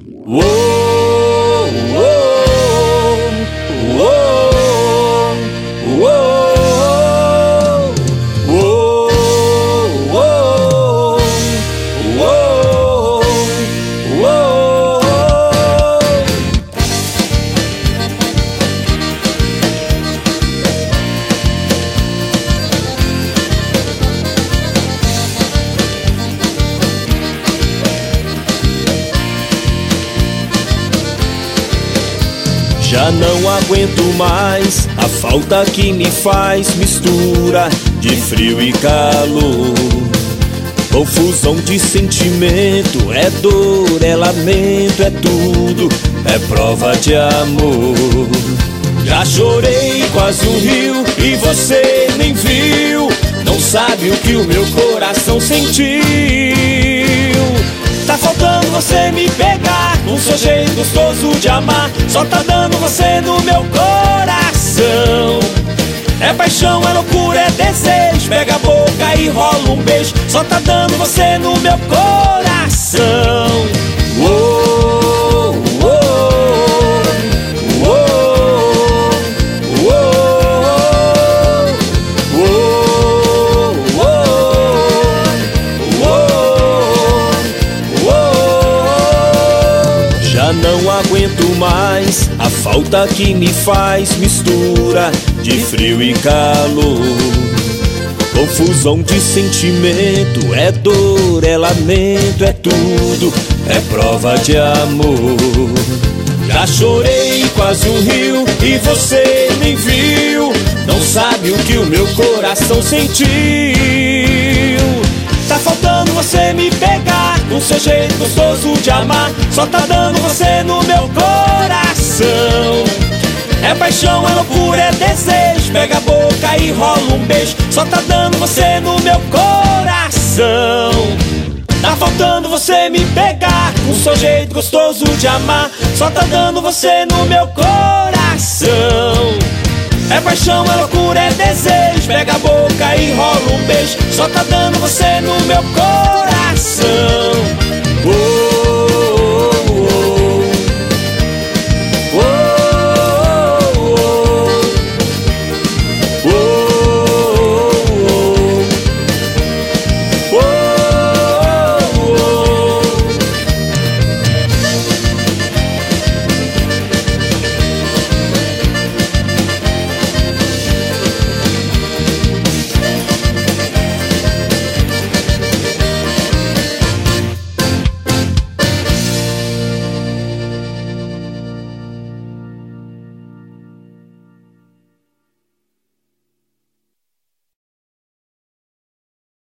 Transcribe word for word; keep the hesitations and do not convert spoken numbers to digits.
Uou, uou, uou, uou, uou, uou, uou, uou. Já não aguento mais a falta que me faz, mistura de frio e calor, confusão de sentimento, é dor, é lamento, é tudo, é prova de amor. Já chorei quase um rio e você nem viu, não sabe o que o meu coração sentiu. Tá faltando você me pegar, um seu jeito gostoso de amar, só tá dando você no meu coração. É paixão, é loucura, é desejo, pega a boca e rola um beijo, só tá dando você no meu coração. Uou, uou, uou, uou, uou, uou, uou. Já não aguento mais a falta que me faz, mistura de frio e calor, confusão de sentimento, é dor, é lamento, é tudo, é prova de amor. Já chorei quase um rio e você nem viu, não sabe o que o meu coração sentiu. Tá faltando você me pegar, com seu jeito gostoso de amar, só tá dando você no meu coração. É paixão, é loucura, é desejo, pega a boca e rola um beijo, só tá dando você no meu coração. Tá faltando você me pegar, com seu jeito gostoso de amar, só tá dando você no meu coração. É paixão, é loucura, é desejo, pega a boca e rola um beijo, só tá dando você no meu coração. Oh.